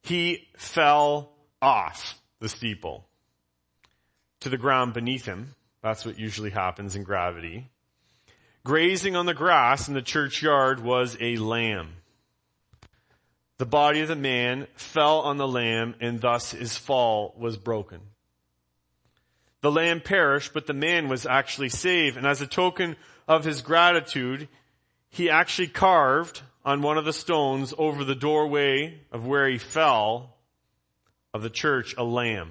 he fell off the steeple to the ground beneath him. That's what usually happens in gravity. Grazing on the grass in the churchyard was a lamb. The body of the man fell on the lamb, and thus his fall was broken. The lamb perished, but the man was actually saved. And as a token of his gratitude, he actually carved on one of the stones over the doorway of where he fell of the church a lamb.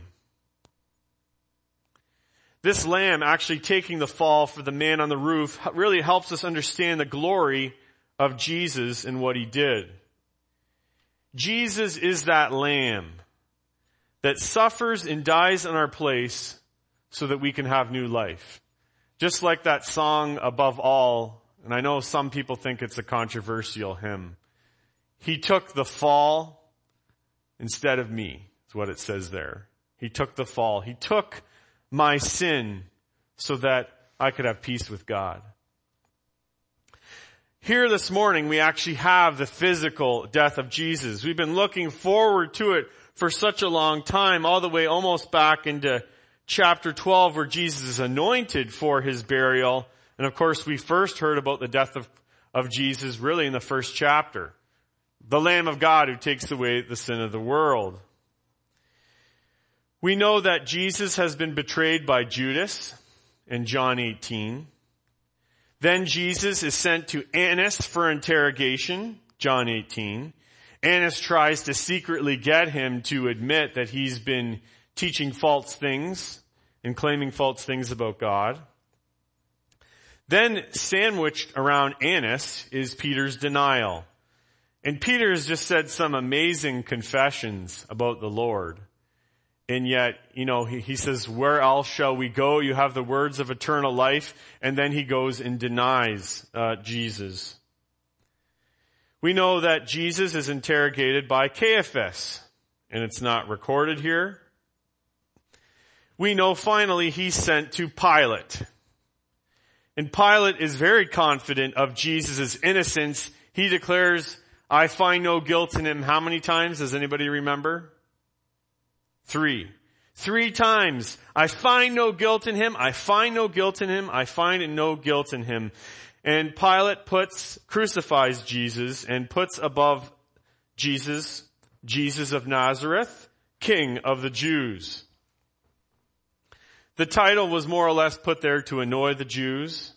This lamb actually taking the fall for the man on the roof really helps us understand the glory of Jesus and what he did. Jesus is that lamb that suffers and dies in our place so that we can have new life. Just like that song, Above All, and I know some people think it's a controversial hymn. He took the fall instead of me, is what it says there. He took the fall. He took my sin so that I could have peace with God. Here this morning, we actually have the physical death of Jesus. We've been looking forward to it for such a long time, all the way almost back into chapter 12, where Jesus is anointed for his burial. And of course, we first heard about the death of Jesus really in the first chapter. The Lamb of God who takes away the sin of the world. We know that Jesus has been betrayed by Judas in John 18. Then Jesus is sent to Annas for interrogation, John 18. Annas tries to secretly get him to admit that he's been teaching false things and claiming false things about God. Then sandwiched around Annas is Peter's denial. And Peter has just said some amazing confessions about the Lord. And yet, he says, where else shall we go? You have the words of eternal life. And then he goes and denies Jesus. We know that Jesus is interrogated by Caiaphas. And it's not recorded here. We know finally he's sent to Pilate. And Pilate is very confident of Jesus' innocence. He declares, I find no guilt in him. How many times? Does anybody remember? 3. 3 times. I find no guilt in him. I find no guilt in him. I find no guilt in him. And Pilate crucifies Jesus and puts above Jesus of Nazareth, King of the Jews. The title was more or less put there to annoy the Jews.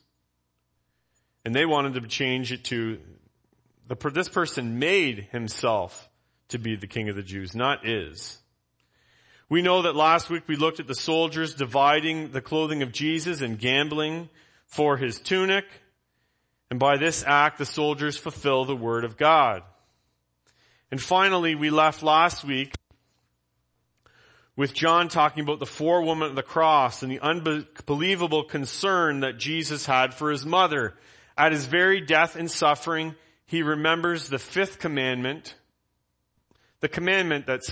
And they wanted to change it to, this person made himself to be the King of the Jews, not is. We know that last week we looked at the soldiers dividing the clothing of Jesus and gambling for his tunic. And by this act, the soldiers fulfill the word of God. And finally, we left last week with John talking about the 4 women at the cross and the unbelievable concern that Jesus had for his mother. At his very death and suffering, he remembers the 5th commandment, the commandment that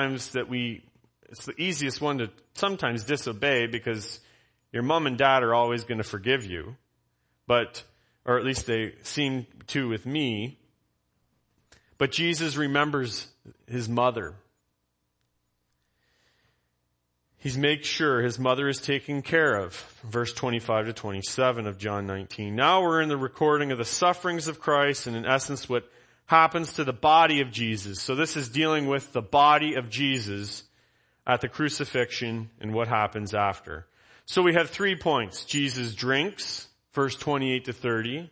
it's the easiest one to sometimes disobey because your mom and dad are always going to forgive you. Or at least they seem to with me. But Jesus remembers his mother. He makes sure his mother is taken care of. Verse 25 to 27 of John 19. Now we're in the recording of the sufferings of Christ and in essence what happens to the body of Jesus. So this is dealing with the body of Jesus at the crucifixion and what happens after. So we have 3 points. Jesus drinks, verse 28 to 30.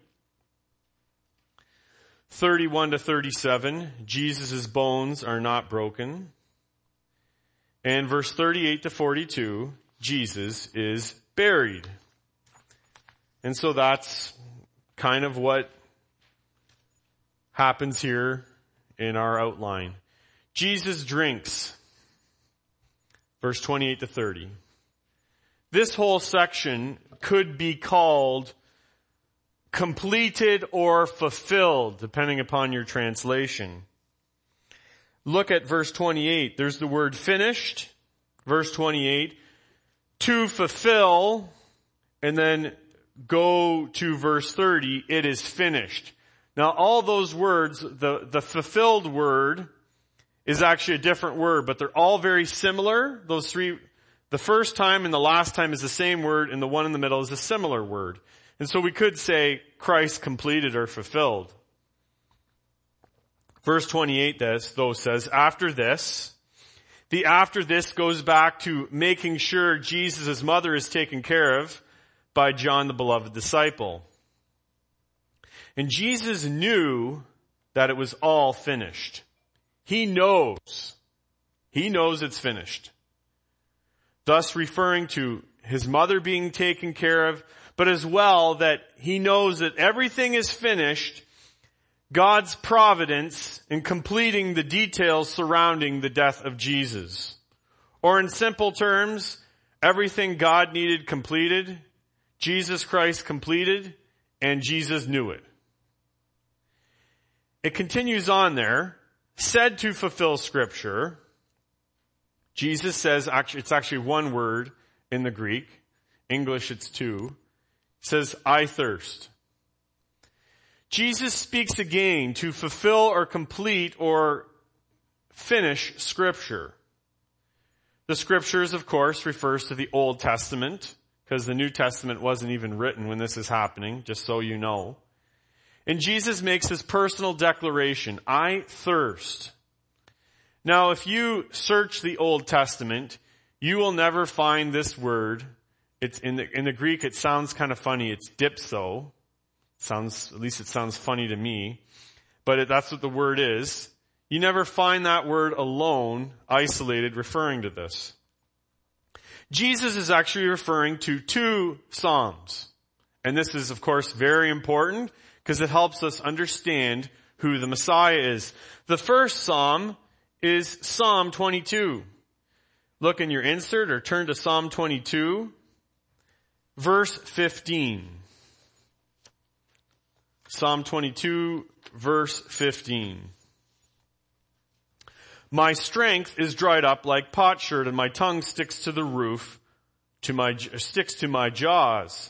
31 to 37, Jesus' bones are not broken. And verse 38 to 42, Jesus is buried. And so that's kind of what happens here in our outline. Jesus drinks. Verse 28 to 30. This whole section could be called completed or fulfilled, depending upon your translation. Look at verse 28. There's the word finished. Verse 28. To fulfill. And then go to verse 30. It is finished. Now all those words, the fulfilled word is actually a different word, but they're all very similar. Those three, the first time and the last time is the same word, and the one in the middle is a similar word. And so we could say Christ completed or fulfilled. Verse 28 though says, after this, the after this goes back to making sure Jesus' mother is taken care of by John, the beloved disciple. And Jesus knew that it was all finished. He knows it's finished. Thus referring to his mother being taken care of, but as well that he knows that everything is finished, God's providence in completing the details surrounding the death of Jesus. Or in simple terms, everything God needed completed, Jesus Christ completed, and Jesus knew it. It continues on there, said to fulfill Scripture. Jesus says, it's actually one word in the Greek. English, it's two. It says, I thirst. Jesus speaks again to fulfill or complete or finish Scripture. The Scriptures, of course, refers to the Old Testament, because the New Testament wasn't even written when this is happening, just so you know. And Jesus makes his personal declaration, I thirst. Now, if you search the Old Testament, you will never find this word. It's in the Greek, it sounds kind of funny. It's dipso. At least it sounds funny to me. But that's what the word is. You never find that word alone, isolated, referring to this. Jesus is actually referring to two psalms. And this is, of course, very important because it helps us understand who the Messiah is. The first psalm is Psalm 22. Look in your insert or turn to Psalm 22, verse 15. Psalm 22, verse 15. My strength is dried up like potsherd, and my tongue sticks to the roof, sticks to my jaws.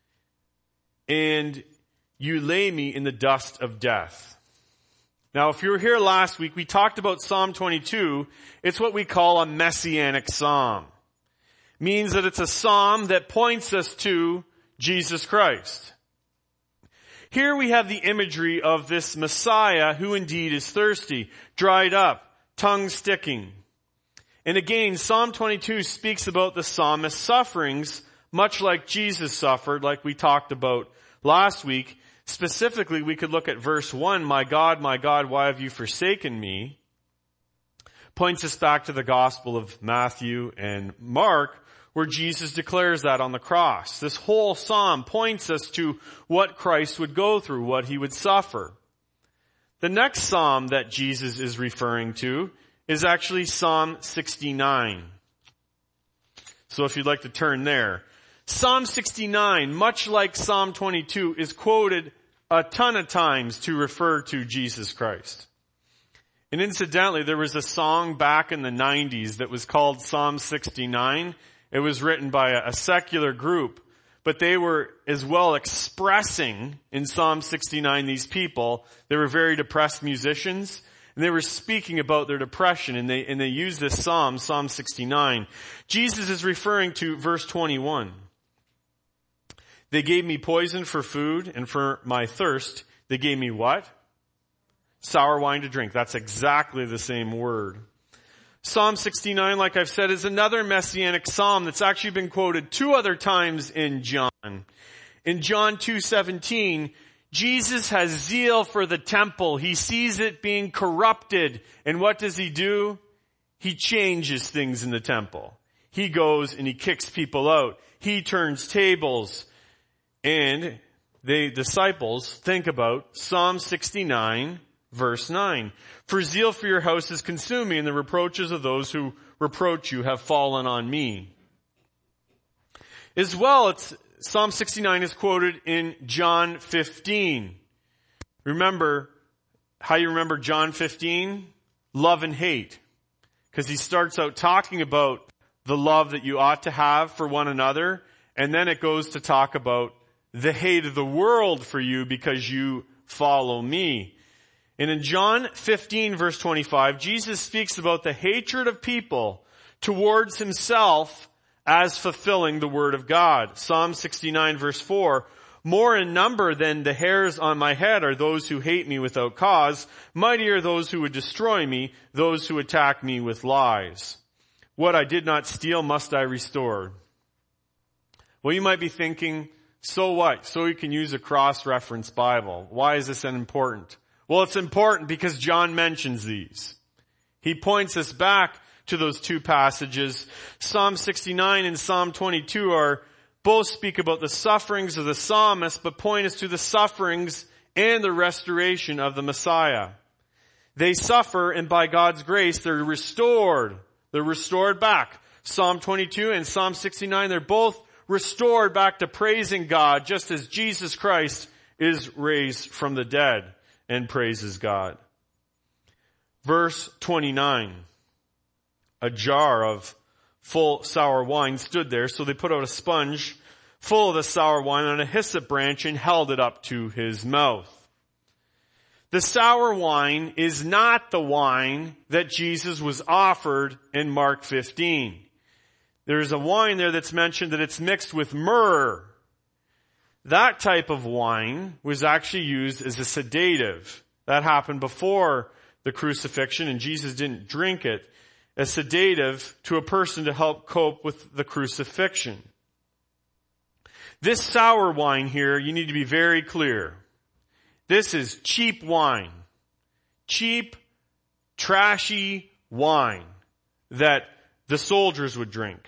And you lay me in the dust of death. Now, if you were here last week, we talked about Psalm 22. It's what we call a messianic psalm. Means that it's a psalm that points us to Jesus Christ. Here we have the imagery of this Messiah who indeed is thirsty, dried up, tongue sticking. And again, Psalm 22 speaks about the psalmist's sufferings, much like Jesus suffered, like we talked about last week. Specifically, we could look at verse 1, my God, why have you forsaken me? Points us back to the Gospel of Matthew and Mark, where Jesus declares that on the cross. This whole psalm points us to what Christ would go through, what he would suffer. The next psalm that Jesus is referring to is actually Psalm 69. So if you'd like to turn there. Psalm 69, much like Psalm 22, is quoted a ton of times to refer to Jesus Christ. And incidentally, there was a song back in the 90s that was called Psalm 69. It was written by a secular group, but they were as well expressing in Psalm 69 these people. They were very depressed musicians, and they were speaking about their depression, and they used this psalm, Psalm 69. Jesus is referring to verse 21. They gave me poison for food, and for my thirst, they gave me what? Sour wine to drink. That's exactly the same word. Psalm 69, like I've said, is another messianic psalm that's actually been quoted two other times in John. In John 2:17, Jesus has zeal for the temple. He sees it being corrupted. And what does he do? He changes things in the temple. He goes and he kicks people out. He turns tables. And the disciples think about Psalm 69, verse 9. For zeal for your house is consuming me, and the reproaches of those who reproach you have fallen on me. As well, Psalm 69 is quoted in John 15. Remember, how you remember John 15? Love and hate. Because he starts out talking about the love that you ought to have for one another, and then it goes to talk about the hate of the world for you because you follow me. And in John 15 verse 25, Jesus speaks about the hatred of people towards himself as fulfilling the word of God. Psalm 69 verse 4, more in number than the hairs on my head are those who hate me without cause. Mighty are those who would destroy me, those who attack me with lies. What I did not steal must I restore. Well, you might be thinking, so what? So you can use a cross-reference Bible. Why is this important? Well, it's important because John mentions these. He points us back to those two passages. Psalm 69 and Psalm 22 both speak about the sufferings of the psalmist, but point us to the sufferings and the restoration of the Messiah. They suffer, and by God's grace, they're restored. They're restored back. Psalm 22 and Psalm 69, they're both restored back to praising God, just as Jesus Christ is raised from the dead and praises God. Verse 29. A jar of full sour wine stood there, so they put out a sponge full of the sour wine on a hyssop branch and held it up to his mouth. The sour wine is not the wine that Jesus was offered in Mark 15. There's a wine there that's mentioned that it's mixed with myrrh. That type of wine was actually used as a sedative. That happened before the crucifixion, and Jesus didn't drink it. A sedative to a person to help cope with the crucifixion. This sour wine here, you need to be very clear. This is cheap wine. Cheap, trashy wine that the soldiers would drink.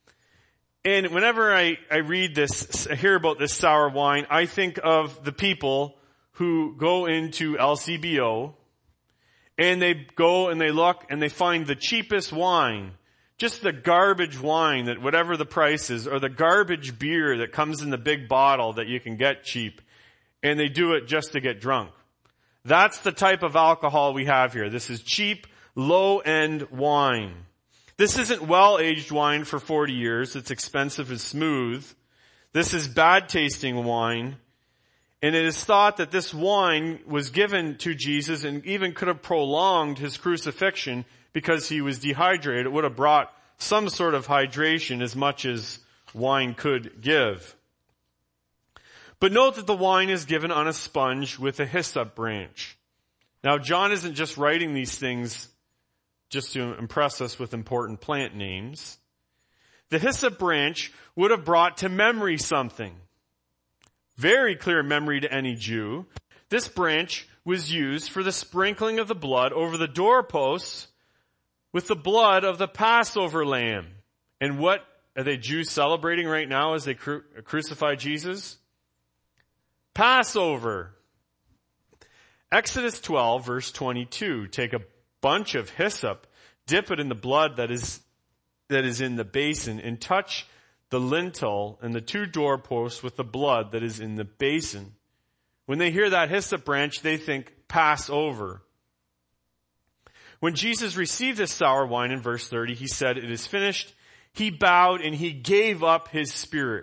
And whenever I read this, I hear about this sour wine, I think of the people who go into LCBO and they go and they look and they find the cheapest wine, just the garbage wine that whatever the price is, or the garbage beer that comes in the big bottle that you can get cheap, and they do it just to get drunk. That's the type of alcohol we have here. This is cheap, low-end wine. This isn't well-aged wine for 40 years. It's expensive and smooth. This is bad-tasting wine. And it is thought that this wine was given to Jesus and even could have prolonged his crucifixion because he was dehydrated. It would have brought some sort of hydration as much as wine could give. But note that the wine is given on a sponge with a hyssop branch. Now, John isn't just writing these things just to impress us with important plant names. The hyssop branch would have brought to memory something. Very clear memory to any Jew. This branch was used for the sprinkling of the blood over the doorposts with the blood of the Passover lamb. And what are they Jews celebrating right now as they crucify Jesus? Passover. Exodus 12 verse 22. Take a bunch of hyssop, dip it in the blood that is in the basin, and touch the lintel and the two doorposts with the blood that is in the basin. When they hear that hyssop branch, they think Passover. When Jesus received this sour wine in verse 30, he said, "It is finished." He bowed and he gave up his spirit.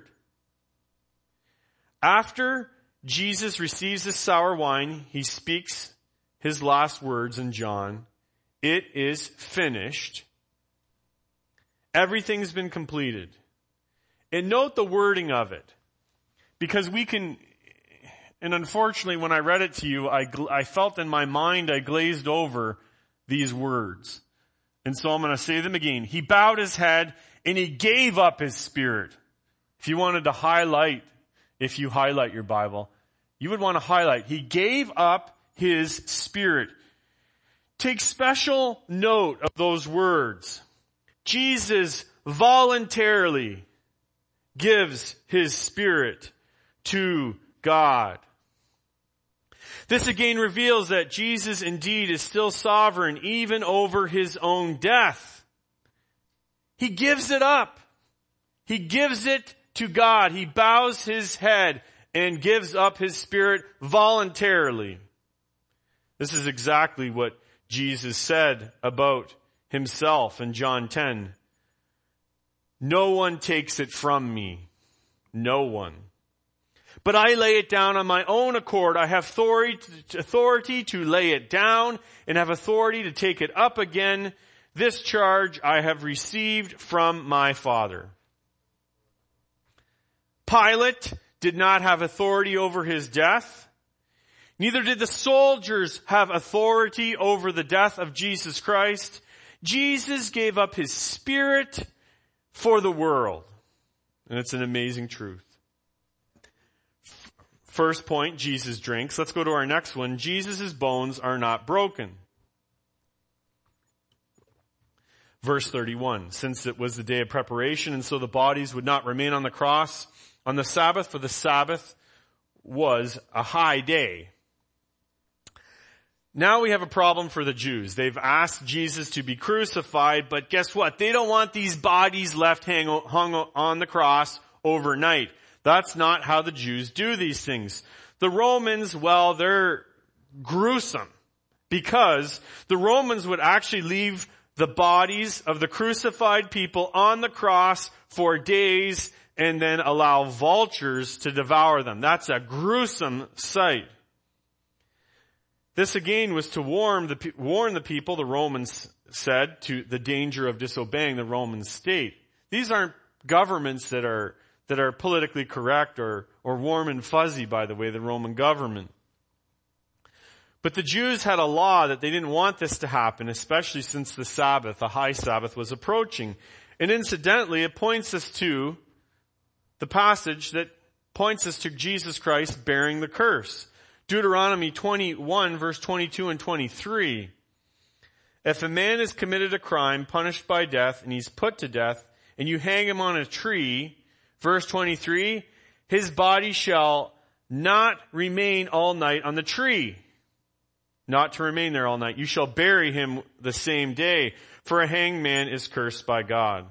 After Jesus receives this sour wine, he speaks his last words in John. It is finished. Everything's been completed. And note the wording of it. Because we can, and unfortunately when I read it to you, I felt in my mind I glazed over these words. And so I'm going to say them again. He bowed his head and he gave up his spirit. If you wanted to highlight, if you highlight your Bible, you would want to highlight, he gave up his spirit. Take special note of those words. Jesus voluntarily gives his spirit to God. This again reveals that Jesus indeed is still sovereign even over his own death. He gives it up. He gives it to God. He bows his head and gives up his spirit voluntarily. This is exactly what Jesus said about himself in John 10. No one takes it from me. No one. but I lay it down on my own accord. I have authority to lay it down and have authority to take it up again. This charge I have received from my Father. Pilate did not have authority over his death. Neither did the soldiers have authority over the death of Jesus Christ. Jesus gave up his spirit for the world. And it's an amazing truth. First point, Jesus drinks. Let's go to our next one. Jesus' bones are not broken. Verse 31, since it was the day of preparation, and so the bodies would not remain on the cross on the Sabbath, for the Sabbath was a high day. Now we have a problem for the Jews. They've asked Jesus to be crucified, but guess what? They don't want these bodies left hung on the cross overnight. That's not how the Jews do these things. The Romans, well, they're gruesome because the Romans would actually leave the bodies of the crucified people on the cross for days and then allow vultures to devour them. That's a gruesome sight. This again was to warn the people, the Romans said, to the danger of disobeying the Roman state. These aren't governments that are politically correct or warm and fuzzy, by the way, the Roman government. But the Jews had a law that they didn't want this to happen, especially since the Sabbath, the high Sabbath, was approaching. And incidentally, it points us to the passage that points us to Jesus Christ bearing the curse. Deuteronomy 21, verse 22 and 23. If a man has committed a crime punished by death and he's put to death and you hang him on a tree, verse 23, his body shall not remain all night on the tree. Not to remain there all night. You shall bury him the same day, for a hanged man is cursed by God.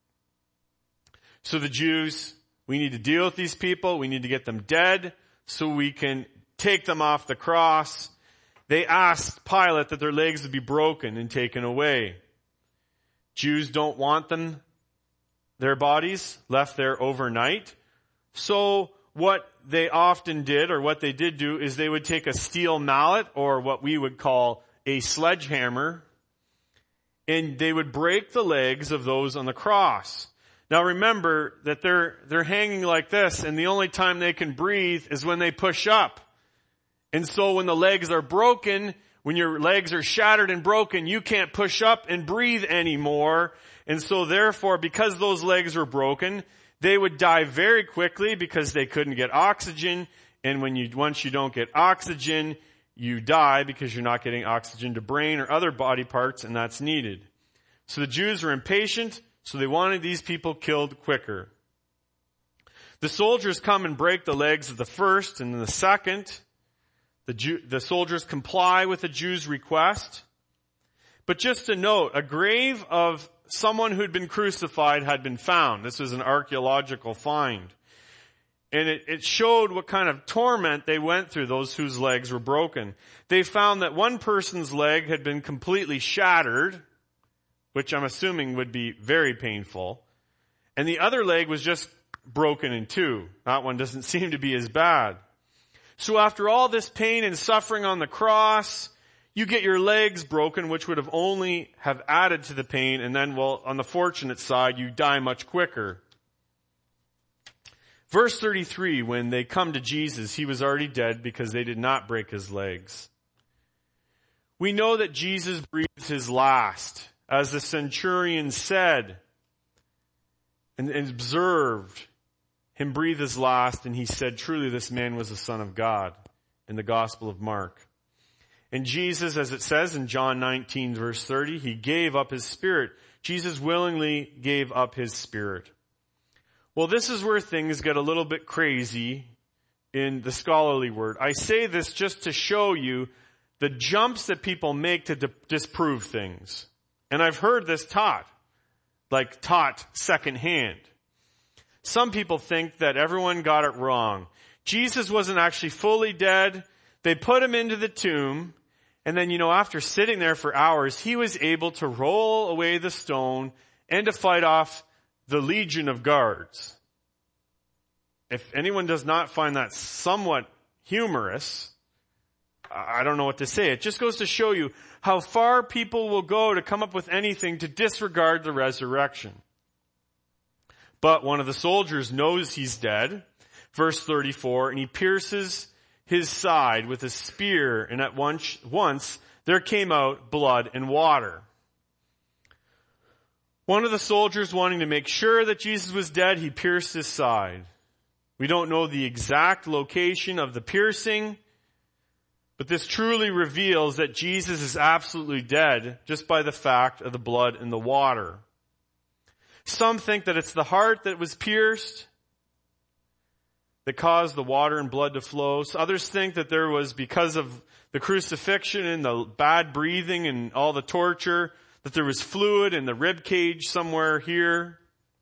So the Jews, we need to deal with these people. We need to get them dead so we can take them off the cross. They asked Pilate that their legs would be broken and taken away. Jews don't want their bodies left there overnight. So what they often did, or what they did do, is they would take a steel mallet, or what we would call a sledgehammer, and they would break the legs of those on the cross. Now remember that they're hanging like this, and the only time they can breathe is when they push up. And so when the legs are broken, when your legs are shattered and broken, you can't push up and breathe anymore. And so therefore, because those legs were broken, they would die very quickly because they couldn't get oxygen. And once you don't get oxygen, you die because you're not getting oxygen to brain or other body parts, and that's needed. So the Jews were impatient, so they wanted these people killed quicker. The soldiers come and break the legs of the first and the second. The soldiers comply with the Jews' request. But just to note, a grave of someone who'd been crucified had been found. This was an archaeological find. And it showed what kind of torment they went through, those whose legs were broken. They found that one person's leg had been completely shattered, which I'm assuming would be very painful. And the other leg was just broken in two. That one doesn't seem to be as bad. So after all this pain and suffering on the cross, you get your legs broken, which would have only have added to the pain. And then, well, on the fortunate side, you die much quicker. Verse 33, when they come to Jesus, he was already dead because they did not break his legs. We know that Jesus breathed his last, as the centurion said and observed him breathe his last, and he said, truly this man was the Son of God, in the Gospel of Mark. And Jesus, as it says in John 19, verse 30, he gave up his spirit. Jesus willingly gave up his spirit. Well, this is where things get a little bit crazy in the scholarly word. I say this just to show you the jumps that people make to disprove things. And I've heard this taught secondhand. Some people think that everyone got it wrong. Jesus wasn't actually fully dead. They put him into the tomb. And then, after sitting there for hours, he was able to roll away the stone and to fight off the legion of guards. if anyone does not find that somewhat humorous, I don't know what to say. It just goes to show you how far people will go to come up with anything to disregard the resurrection. But one of the soldiers knows he's dead, verse 34, and he pierces his side with a spear, and at once there came out blood and water. One of the soldiers, wanting to make sure that Jesus was dead, he pierced his side. We don't know the exact location of the piercing, but this truly reveals that Jesus is absolutely dead just by the fact of the blood and the water. Some think that it's the heart that was pierced that caused the water and blood to flow. So others think that there was, because of the crucifixion and the bad breathing and all the torture, that there was fluid in the rib cage somewhere here.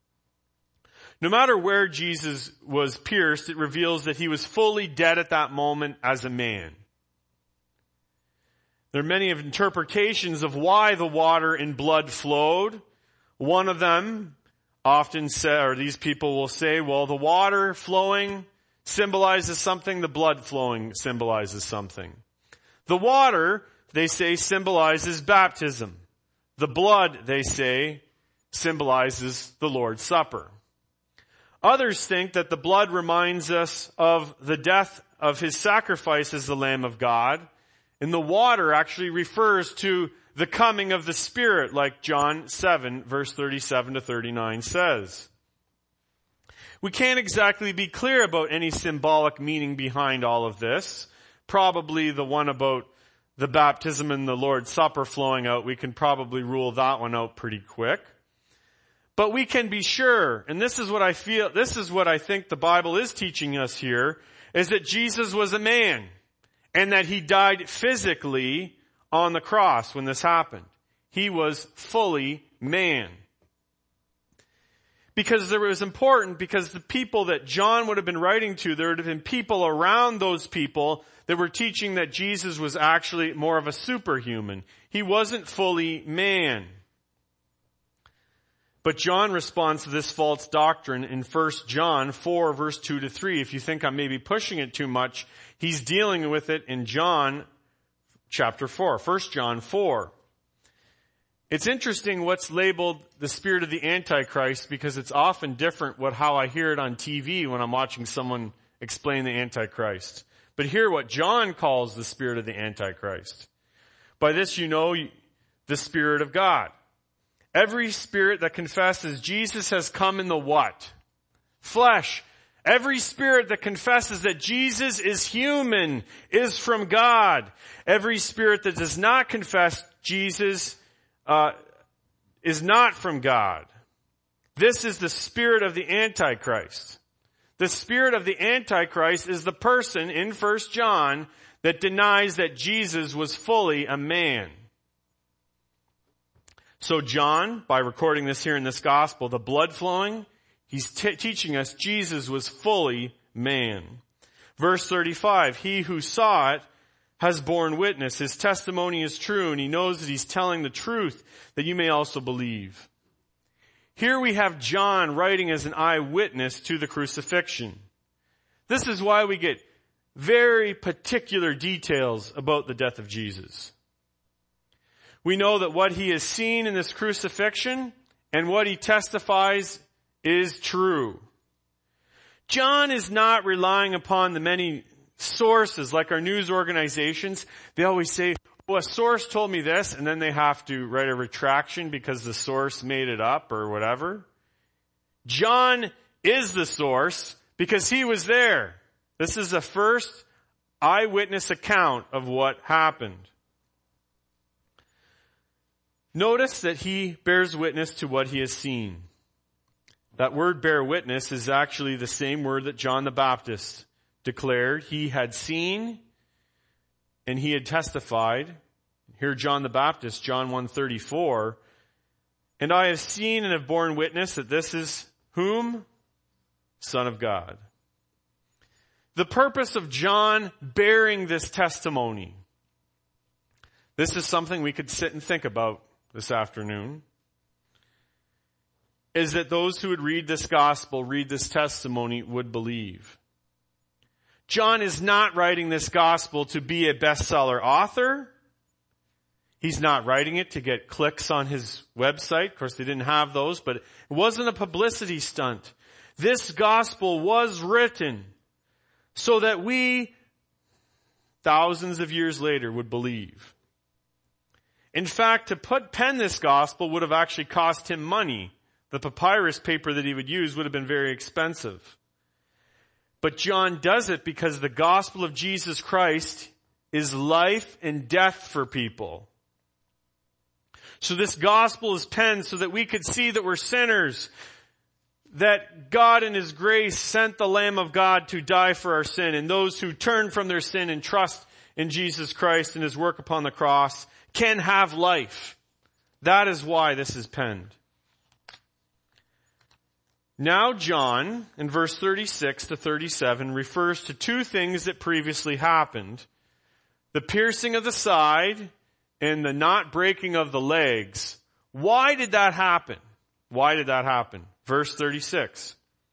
No matter where Jesus was pierced, it reveals that he was fully dead at that moment as a man. There are many interpretations of why the water and blood flowed. One of them often say, or these people will say, well, the water flowing symbolizes something, the blood flowing symbolizes something. The water, they say, symbolizes baptism. The blood, they say, symbolizes the Lord's Supper. Others think that the blood reminds us of the death of his sacrifice as the Lamb of God, and the water actually refers to the coming of the Spirit, like John 7, verse 37 to 39 says. We can't exactly be clear about any symbolic meaning behind all of this. Probably the one about the baptism and the Lord's Supper flowing out, we can probably rule that one out pretty quick. But we can be sure, and this is what I think the Bible is teaching us here, is that Jesus was a man, and that he died physically on the cross when this happened. He was fully man. Because it was important, because the people that John would have been writing to, there would have been people around those people that were teaching that Jesus was actually more of a superhuman. He wasn't fully man. But John responds to this false doctrine in 1 John 4, verse 2 to 3. If you think I'm maybe pushing it too much, he's dealing with it in John chapter 4, 1 John 4. It's interesting what's labeled the spirit of the Antichrist, because it's often different how I hear it on TV when I'm watching someone explain the Antichrist. But hear what John calls the spirit of the Antichrist. By this you know the Spirit of God. Every spirit that confesses Jesus has come in the what? Flesh. Every spirit that confesses that Jesus is human is from God. Every spirit that does not confess Jesus is not from God. This is the spirit of the Antichrist. The spirit of the Antichrist is the person in 1 John that denies that Jesus was fully a man. So John, by recording this here in this gospel, the blood flowing, he's teaching us Jesus was fully man. Verse 35, he who saw it has borne witness. His testimony is true, and he knows that he's telling the truth, that you may also believe. Here we have John writing as an eyewitness to the crucifixion. This is why we get very particular details about the death of Jesus. We know that what he has seen in this crucifixion and what he testifies is true. John is not relying upon the many sources like our news organizations. They always say, well, a source told me this, and then they have to write a retraction because the source made it up or whatever. John is the source because he was there. This is the first eyewitness account of what happened. Notice that he bears witness to what he has seen. That word bear witness is actually the same word that John the Baptist declared. He had seen and he had testified. Here John the Baptist, John 1:34, and I have seen and have borne witness that this is whom? Son of God. The purpose of John bearing this testimony. This is something we could sit and think about this afternoon. is that those who would read this gospel, read this testimony, would believe. John is not writing this gospel to be a bestseller author. He's not writing it to get clicks on his website. Of course, they didn't have those, but it wasn't a publicity stunt. This gospel was written so that we, thousands of years later, would believe. In fact, to pen this gospel would have actually cost him money. The papyrus paper that he would use would have been very expensive. But John does it because the gospel of Jesus Christ is life and death for people. So this gospel is penned so that we could see that we're sinners, that God in His grace sent the Lamb of God to die for our sin, and those who turn from their sin and trust in Jesus Christ and His work upon the cross can have life. That is why this is penned. Now John, in verse 36 to 37, refers to two things that previously happened: the piercing of the side and the not breaking of the legs. Why did that happen? Why did that happen? Verse 36.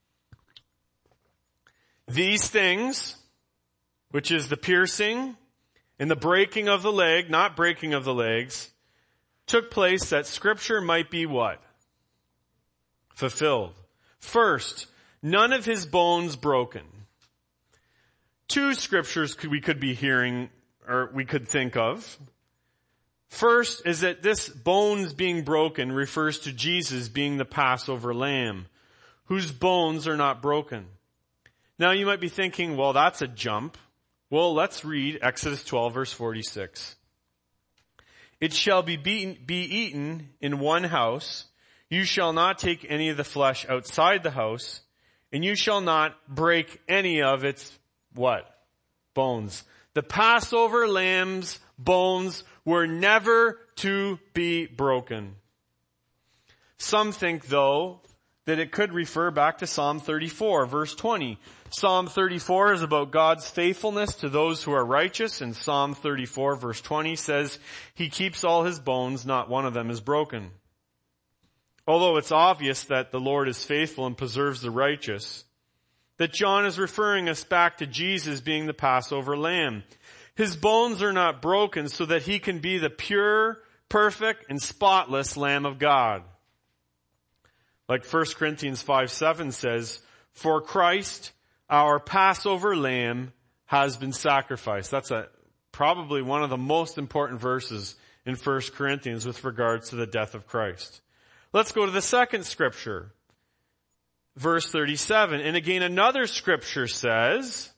These things, which is the piercing and the breaking of the leg, not breaking of the legs, took place that Scripture might be what? Fulfilled. First, none of his bones broken. Two scriptures we could be hearing, or we could think of. First is that this bones being broken refers to Jesus being the Passover lamb, whose bones are not broken. Now you might be thinking, well, that's a jump. Well, let's read Exodus 12, verse 46. It shall be eaten in one house. You shall not take any of the flesh outside the house, and you shall not break any of its, what? Bones. The Passover lamb's bones were never to be broken. Some think, though, that it could refer back to Psalm 34, verse 20. Psalm 34 is about God's faithfulness to those who are righteous, and Psalm 34, verse 20 says, He keeps all His bones, not one of them is broken. Although it's obvious that the Lord is faithful and preserves the righteous, that John is referring us back to Jesus being the Passover lamb. His bones are not broken so that He can be the pure, perfect, and spotless Lamb of God. Like 1 Corinthians 5:7 says, For Christ, our Passover lamb, has been sacrificed. That's probably one of the most important verses in 1 Corinthians with regards to the death of Christ. Let's go to the second scripture. Verse 37. And again, another scripture says,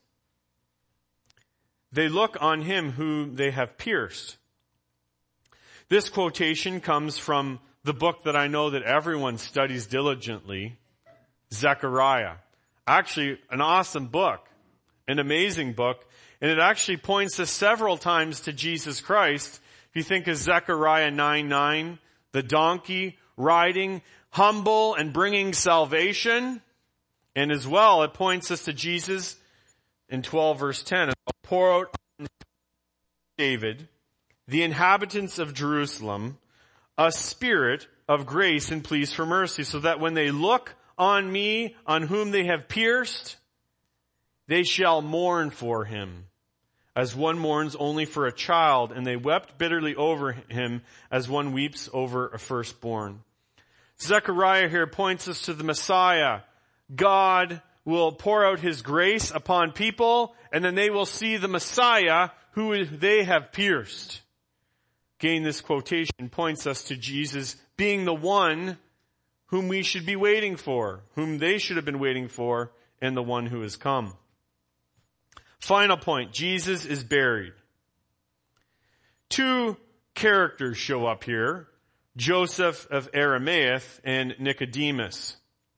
They look on Him whom they have pierced. This quotation comes from the book that I know that everyone studies diligently, Zechariah. Actually, an awesome book, an amazing book, and it actually points us several times to Jesus Christ. If you think of Zechariah 9:9, the donkey riding, humble and bringing salvation, and as well it points us to Jesus in 12 verse 10. Pour out on David, the inhabitants of Jerusalem, a spirit of grace and pleas for mercy, so that when they look on me, on whom they have pierced, they shall mourn for him, as one mourns only for a child, and they wept bitterly over him, as one weeps over a firstborn. Zechariah here points us to the Messiah. God will pour out His grace upon people, and then they will see the Messiah who they have pierced. Again, this quotation points us to Jesus being the one whom we should be waiting for, whom they should have been waiting for, and the one who has come. Final point, Jesus is buried. Two characters show up here, Joseph of Arimathea and Nicodemus.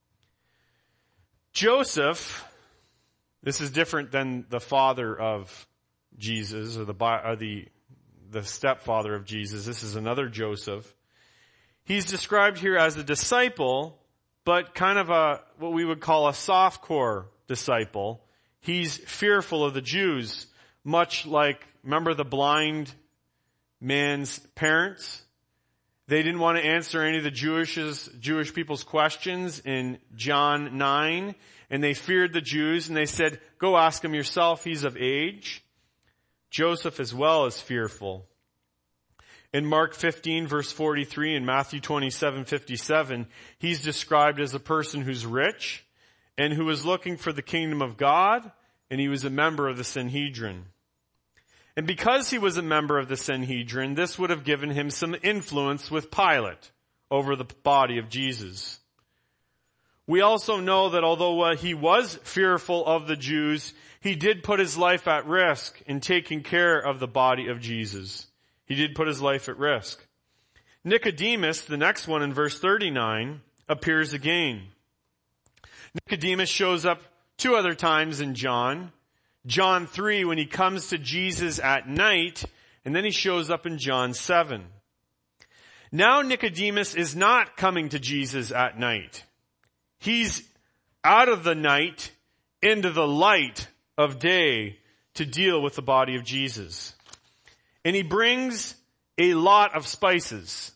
Joseph, this is different than the father of Jesus, or the stepfather of Jesus. This is another Joseph. He's described here as a disciple, but kind of what we would call a softcore disciple. He's fearful of the Jews, much like, remember the blind man's parents? they didn't want to answer any of the Jewish people's questions in John 9, and they feared the Jews, and they said, go ask him yourself, he's of age. Joseph as well is fearful. In Mark 15 verse 43 and Matthew 27:57, he's described as a person who's rich and who was looking for the kingdom of God, and he was a member of the Sanhedrin. And because he was a member of the Sanhedrin, this would have given him some influence with Pilate over the body of Jesus. We also know that although he was fearful of the Jews, he did put his life at risk in taking care of the body of Jesus. He did put his life at risk. Nicodemus, the next one in verse 39, appears again. Nicodemus shows up 2 other times in John. John 3 when he comes to Jesus at night, and then he shows up in John 7. Now Nicodemus is not coming to Jesus at night. He's out of the night into the light of day to deal with the body of Jesus. And he brings a lot of spices.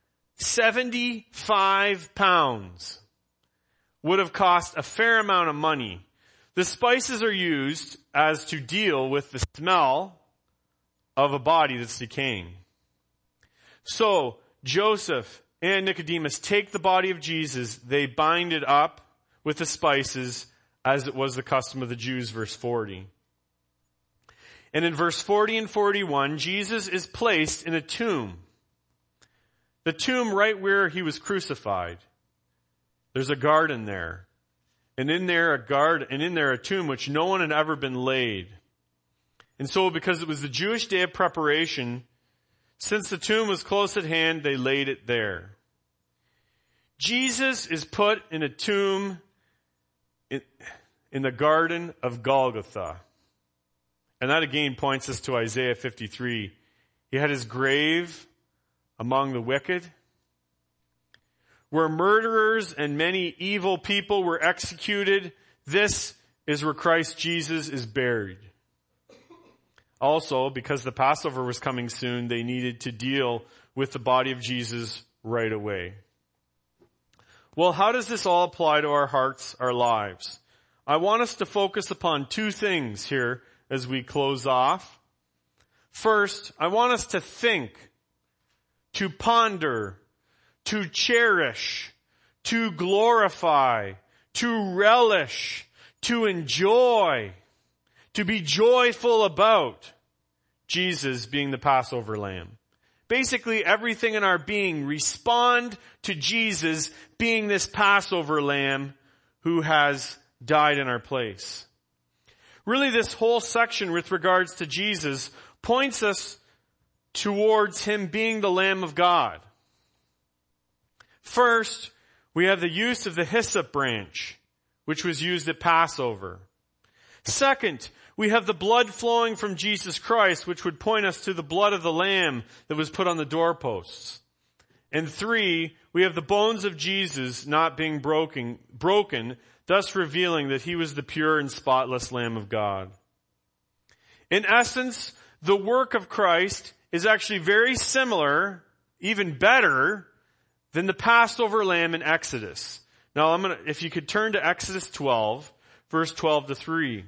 75 pounds would have cost a fair amount of money. The spices are used as to deal with the smell of a body that's decaying. So Joseph and Nicodemus take the body of Jesus, they bind it up with the spices as it was the custom of the Jews, verse 40. And in verse 40 and 41, Jesus is placed in a tomb. The tomb right where he was crucified. There's a garden there. And in there a tomb which no one had ever been laid. And so because it was the Jewish day of preparation, since the tomb was close at hand, they laid it there. Jesus is put in a tomb in the Garden of Golgotha. And that again points us to Isaiah 53. He had his grave among the wicked, where murderers and many evil people were executed. This is where Christ Jesus is buried. Also, because the Passover was coming soon, they needed to deal with the body of Jesus right away. Well, how does this all apply to our hearts, our lives? I want us to focus upon 2 things here as we close off. First, I want us to think, to ponder, to cherish, to glorify, to relish, to enjoy, to be joyful about Jesus being the Passover lamb. Basically, everything in our being respond to Jesus being this Passover lamb who has died in our place. Really, this whole section with regards to Jesus points us towards him being the Lamb of God. First, we have the use of the hyssop branch, which was used at Passover. Second, we have the blood flowing from Jesus Christ, which would point us to the blood of the Lamb that was put on the doorposts. And 3, we have the bones of Jesus not being broken, thus revealing that he was the pure and spotless Lamb of God. In essence, the work of Christ is actually very similar, even better, than the Passover lamb in Exodus. Now, if you could turn to Exodus 12, verse 12 to 3.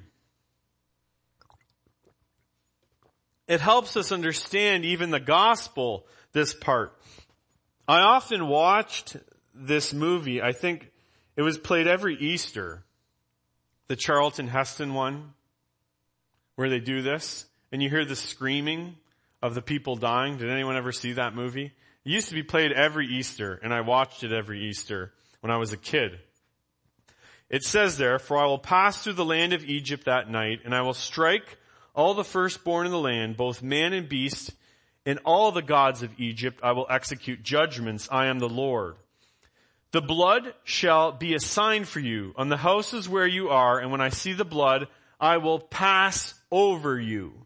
It helps us understand even the gospel, this part. I often watched this movie. I think it was played every Easter. The Charlton Heston one, where they do this. And you hear the screaming of the people dying. Did anyone ever see that movie? It used to be played every Easter, and I watched it every Easter when I was a kid. It says there, "For I will pass through the land of Egypt that night, and I will strike all the firstborn in the land, both man and beast, and all the gods of Egypt I will execute judgments. I am the Lord. The blood shall be a sign for you on the houses where you are, and when I see the blood, I will pass over you.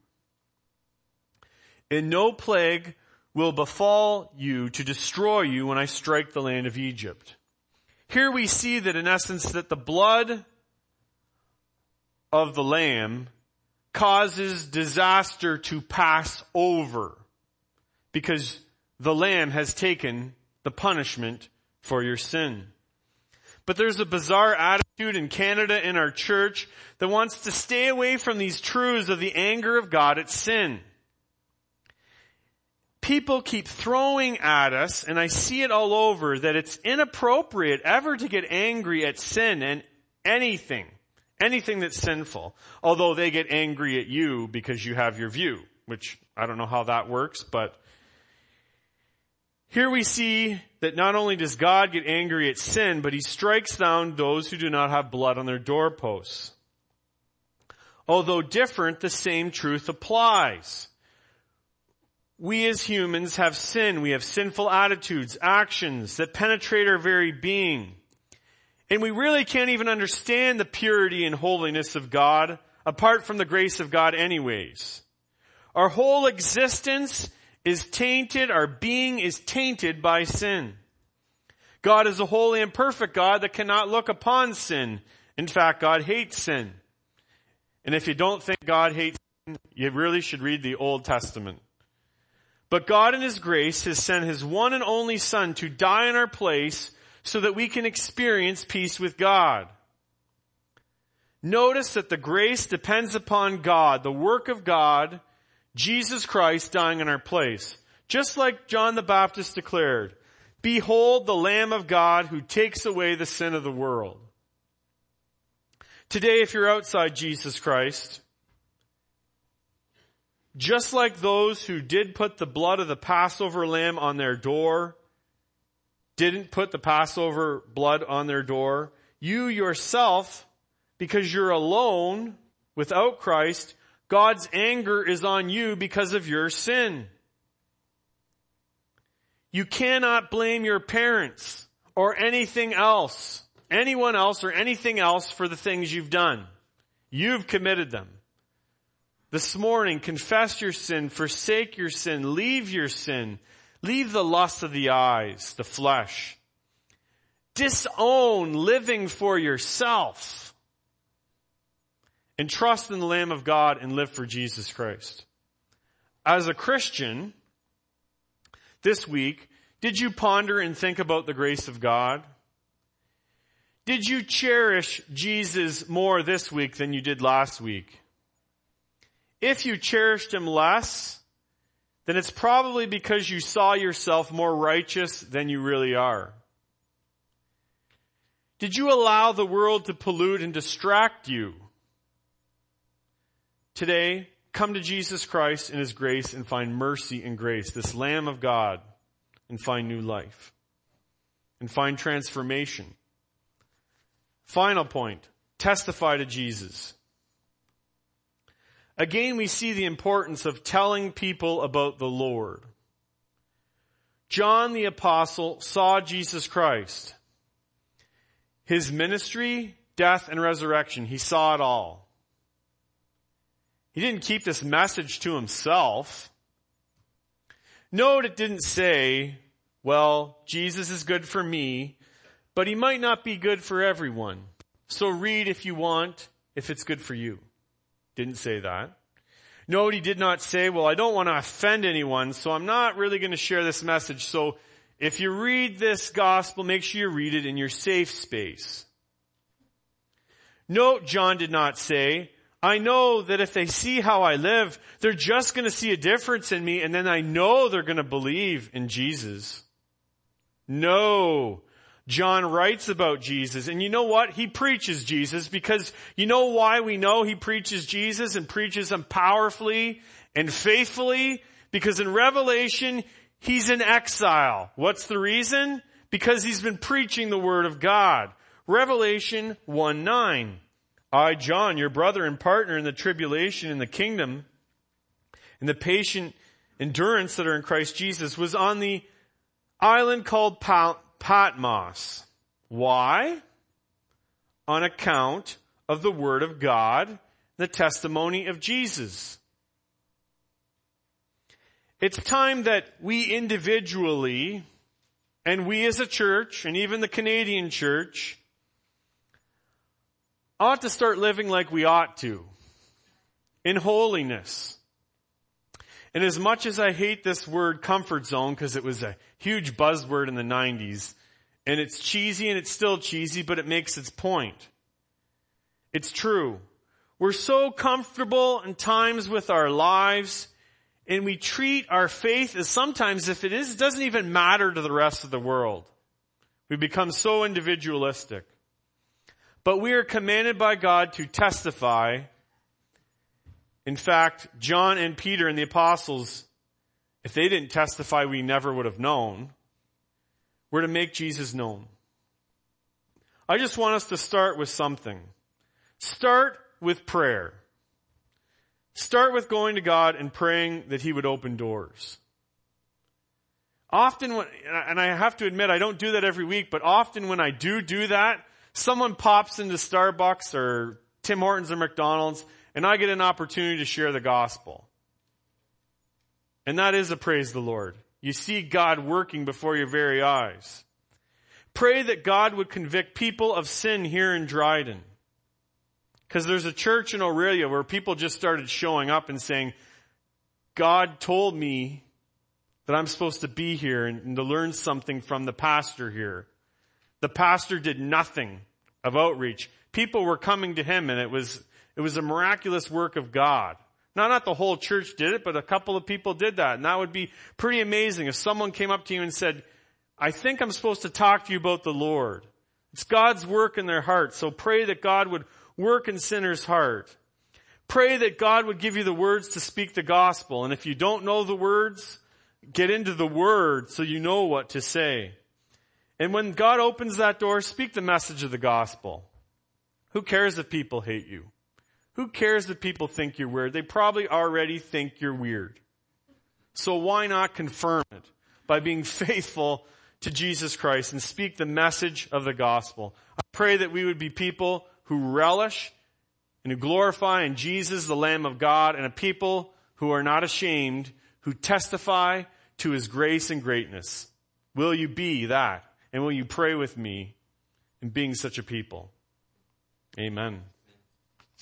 And no plague will befall you to destroy you when I strike the land of Egypt." Here we see that in essence that the blood of the lamb causes disaster to pass over, because the Lamb has taken the punishment for your sin. But there's a bizarre attitude in Canada in our church that wants to stay away from these truths of the anger of God at sin. People keep throwing at us, and I see it all over, that it's inappropriate ever to get angry at sin and anything that's sinful. Although they get angry at you because you have your view, which I don't know how that works, but here we see that not only does God get angry at sin, but he strikes down those who do not have blood on their doorposts. Although different, the same truth applies. We as humans have sin. We have sinful attitudes, actions that penetrate our very being. And we really can't even understand the purity and holiness of God apart from the grace of God anyways. Our whole existence is tainted, our being is tainted by sin. God is a holy and perfect God that cannot look upon sin. In fact, God hates sin. And if you don't think God hates sin, you really should read the Old Testament. But God in his grace has sent his one and only Son to die in our place so that we can experience peace with God. Notice that the grace depends upon God, the work of God, Jesus Christ dying in our place. Just like John the Baptist declared, "Behold the Lamb of God who takes away the sin of the world." Today, if you're outside Jesus Christ, just like those who did put the blood of the Passover lamb on their door, didn't put the Passover blood on their door, you yourself, because you're alone without Christ, God's anger is on you because of your sin. You cannot blame your parents or anyone else or anything else for the things you've done. You've committed them. This morning, confess your sin, forsake your sin, leave your sin, leave the lust of the eyes, the flesh. Disown living for yourself. And trust in the Lamb of God and live for Jesus Christ. As a Christian, this week, did you ponder and think about the grace of God? Did you cherish Jesus more this week than you did last week? If you cherished him less, then it's probably because you saw yourself more righteous than you really are. Did you allow the world to pollute and distract you? Today, come to Jesus Christ in his grace and find mercy and grace, this Lamb of God, and find new life. And find transformation. Final point, testify to Jesus. Again, we see the importance of telling people about the Lord. John the Apostle saw Jesus Christ. His ministry, death, and resurrection, he saw it all. He didn't keep this message to himself. Note it didn't say, well, Jesus is good for me, but he might not be good for everyone. So read if you want, if it's good for you. Didn't say that. Note he did not say, well, I don't want to offend anyone, so I'm not really going to share this message. So if you read this gospel, make sure you read it in your safe space. Note John did not say, I know that if they see how I live, they're just going to see a difference in me, and then I know they're going to believe in Jesus. No. John writes about Jesus, and you know what? He preaches Jesus, because you know why we know he preaches Jesus and preaches him powerfully and faithfully? Because in Revelation, he's in exile. What's the reason? Because he's been preaching the word of God. Revelation 1:9. I, John, your brother and partner in the tribulation and the kingdom and the patient endurance that are in Christ Jesus, was on the island called Patmos. Why? On account of the word of God, the testimony of Jesus. It's time that we individually, and we as a church, and even the Canadian church, ought to start living like we ought to, in holiness. And as much as I hate this word comfort zone, because it was a huge buzzword in the 90s, and it's cheesy and it's still cheesy, but it makes its point. It's true. We're so comfortable in times with our lives, and we treat our faith as sometimes if it doesn't even matter to the rest of the world. We become so individualistic. But we are commanded by God to testify. In fact, John and Peter and the apostles, if they didn't testify, we never would have known. We're to make Jesus known. I just want us to start with something. Start with prayer. Start with going to God and praying that He would open doors. Often, and I have to admit, I don't do that every week, but often when I do that, someone pops into Starbucks or Tim Hortons or McDonald's, and I get an opportunity to share the gospel. And that is a praise the Lord. You see God working before your very eyes. Pray that God would convict people of sin here in Dryden. Because there's a church in Aurelia where people just started showing up and saying, God told me that I'm supposed to be here and to learn something from the pastor here. The pastor did nothing of outreach. People were coming to him, and it was a miraculous work of God. Not the whole church did it, but a couple of people did that. And that would be pretty amazing if someone came up to you and said, I think I'm supposed to talk to you about the Lord. It's God's work in their heart. So pray that God would work in sinners' heart. Pray that God would give you the words to speak the gospel. And if you don't know the words, get into the word so you know what to say. And when God opens that door, speak the message of the gospel. Who cares if people hate you? Who cares if people think you're weird? They probably already think you're weird. So why not confirm it by being faithful to Jesus Christ and speak the message of the gospel? I pray that we would be people who relish and who glorify in Jesus, the Lamb of God, and a people who are not ashamed, who testify to His grace and greatness. Will you be that? And will you pray with me in being such a people? Amen.